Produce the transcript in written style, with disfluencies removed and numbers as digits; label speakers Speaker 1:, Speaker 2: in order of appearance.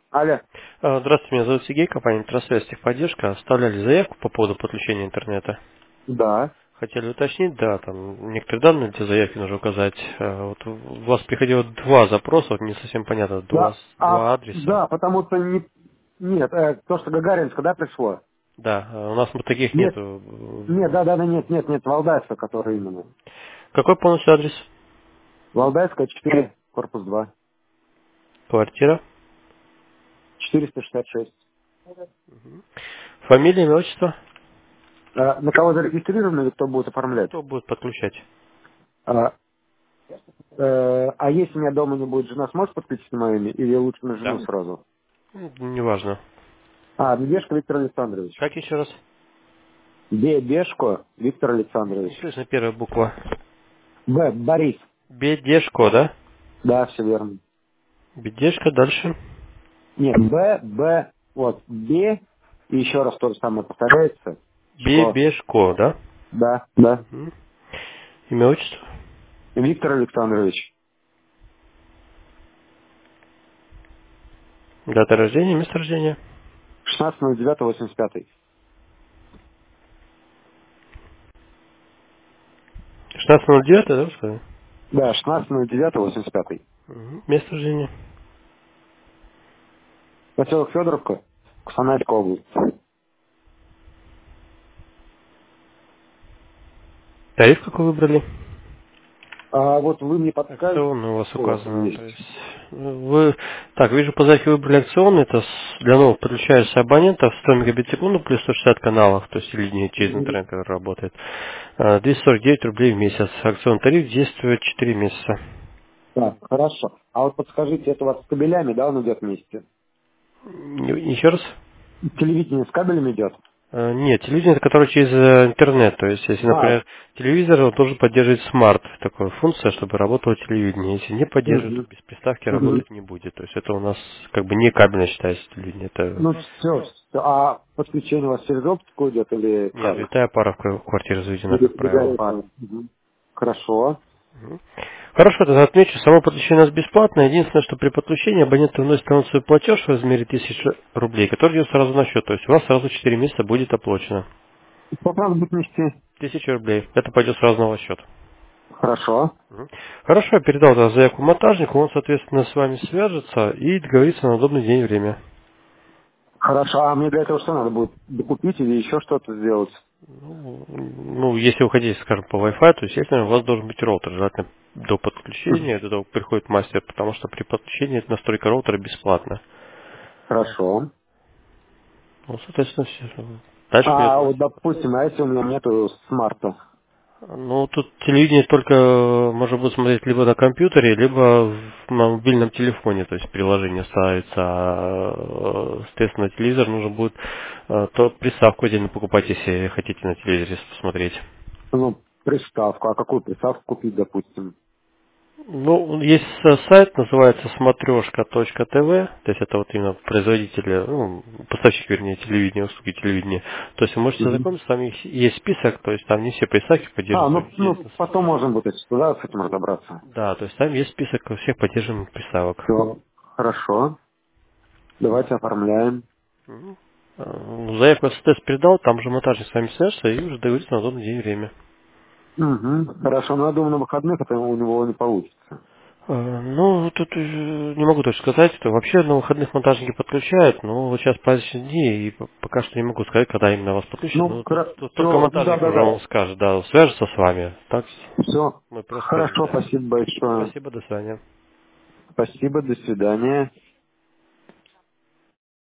Speaker 1: Алло.
Speaker 2: Здравствуйте, меня зовут Сергей, компания «Интросвязь Техподдержка». Оставляли заявку по поводу подключения интернета.
Speaker 1: Да.
Speaker 2: Хотели уточнить, да, там некоторые данные для заявки нужно указать. Вот у вас приходило два запроса, вот не совсем понятно,
Speaker 1: Да.
Speaker 2: два адреса.
Speaker 1: Да, потому что не... Нет, то, что Гагаринска, да, пришло?
Speaker 2: Да, у нас вот таких
Speaker 1: Нет.
Speaker 2: нету.
Speaker 1: Нет, нет, Валдайская, который именно.
Speaker 2: Какой полностью адрес?
Speaker 1: Валдайская, 4, корпус 2,
Speaker 2: Квартира?
Speaker 1: 466.
Speaker 2: Фамилия, имя, отчество?
Speaker 1: На кого зарегистрировано или кто будет оформлять?
Speaker 2: Кто будет подключать?
Speaker 1: А, если у меня дома не будет, жена сможет подключить на мое имя? Или лучше на жену
Speaker 2: Да.
Speaker 1: сразу?
Speaker 2: Неважно.
Speaker 1: Медвежко Виктор Александрович.
Speaker 2: Как еще раз?
Speaker 1: Бешко Виктор
Speaker 2: Не
Speaker 1: Александрович.
Speaker 2: слышно первая буква.
Speaker 1: Борис.
Speaker 2: Бедешко, да?
Speaker 1: Да, все верно.
Speaker 2: Бедешко, дальше.
Speaker 1: Нет, вот, Б, и еще раз то же самое повторяется. Шко.
Speaker 2: Бебешко, да?
Speaker 1: Да, да.
Speaker 2: Мгм. Имя, отчество?
Speaker 1: Виктор Александрович.
Speaker 2: Дата рождения, место рождения.
Speaker 1: 16.09.85.
Speaker 2: 16.09, да, вы сказали?
Speaker 1: Да, 16.09.85.
Speaker 2: Место рождения.
Speaker 1: Поселок Федоровка, Кустанайская область.
Speaker 2: Тариф какой выбрали?
Speaker 1: А вот вы мне подскажете,
Speaker 2: Акционный у вас
Speaker 1: что у вас там
Speaker 2: указано. То
Speaker 1: есть?
Speaker 2: есть вы, так, вижу, по заявке выбрали акционный, это для новых подключающихся абонентов 100 мегабит в секунду плюс 160 каналов, то есть линия через
Speaker 1: Мгм.
Speaker 2: интернет, который работает. 249 рублей в месяц. Акционный тариф действует 4 месяца.
Speaker 1: Так, хорошо. А вот подскажите, это у вас с кабелями, да, он идет вместе?
Speaker 2: Еще раз?
Speaker 1: Телевидение с кабелем идет?
Speaker 2: Нет, телевидение, это которое через интернет. То есть, если,
Speaker 1: А,
Speaker 2: например, телевизор, он должен поддерживать смарт, такая функция, чтобы работало телевидение. Если не поддерживает, то
Speaker 1: угу.
Speaker 2: без приставки работать не будет. То есть, это у нас как бы не кабельное считается телевидение. Это
Speaker 1: Ну, все. А подключение у вас через оптику идет или
Speaker 2: нет,
Speaker 1: как?
Speaker 2: витая пара в квартире заведена, как правило.
Speaker 1: Мгм. Хорошо.
Speaker 2: Хорошо, тогда отмечу, само подключение у нас бесплатное. Единственное, что при подключении абонент вносит авансовый платеж в размере 1000 рублей, который идет сразу на счет. То есть, у вас сразу 4 месяца будет оплачено.
Speaker 1: Сколько надо будет нести?
Speaker 2: 1000 рублей. Это пойдет сразу на ваш счет.
Speaker 1: Хорошо.
Speaker 2: Мгм. Хорошо, я передал тогда заявку монтажнику, он, соответственно, с вами свяжется и договорится на удобный день и время.
Speaker 1: Хорошо. А мне для этого что надо будет? Докупить или еще что-то сделать?
Speaker 2: Ну, если вы хотите, скажем, по Wi-Fi, то, естественно, у вас должен быть роутер, желательно до подключения, до того, как приходит мастер, потому что при подключении эта настройка роутера бесплатна.
Speaker 1: Хорошо.
Speaker 2: Ну, соответственно, все. Дальше пойдет
Speaker 1: А вот,
Speaker 2: мастер.
Speaker 1: допустим, а если у меня нету смарта?
Speaker 2: Ну, тут телевидение только можно будет смотреть либо на компьютере, либо на мобильном телефоне, то есть приложение ставится. Соответственно, телевизор нужно будет то приставку отдельно покупать, если хотите на телевизоре посмотреть.
Speaker 1: Ну, приставку. А какую приставку купить, допустим?
Speaker 2: Ну, есть сайт, называется смотрешка.тв, то есть это вот именно производители, ну, поставщик, вернее, телевидения, услуги телевидения. То есть вы можете
Speaker 1: Мгм.
Speaker 2: ознакомиться, там есть список, то есть там не все приставки поддерживаются,
Speaker 1: Ну,
Speaker 2: единственное.
Speaker 1: потом можем будет да, с этим разобраться.
Speaker 2: Да, то есть там есть список всех поддерживаемых приставок.
Speaker 1: Все. Хорошо. Давайте оформляем.
Speaker 2: Заявку я тест передал, там же монтажник с вами свяжется и уже договорится на удобный день и время.
Speaker 1: Угу. Хорошо. Но я думаю, на выходных это у него не получится.
Speaker 2: Ну, тут не могу точно сказать, что вообще на выходных монтажники подключают, но вот сейчас праздничные дни, и пока что не могу сказать, когда именно вас подключат,
Speaker 1: Ну,
Speaker 2: но тут только
Speaker 1: все. Да,
Speaker 2: монтажник
Speaker 1: да,
Speaker 2: уже
Speaker 1: да.
Speaker 2: вам скажет, да, свяжется с вами. Так,
Speaker 1: Все.
Speaker 2: мы просто скажем,
Speaker 1: Хорошо,
Speaker 2: да.
Speaker 1: спасибо большое.
Speaker 2: Спасибо, до свидания.
Speaker 1: Спасибо, до свидания.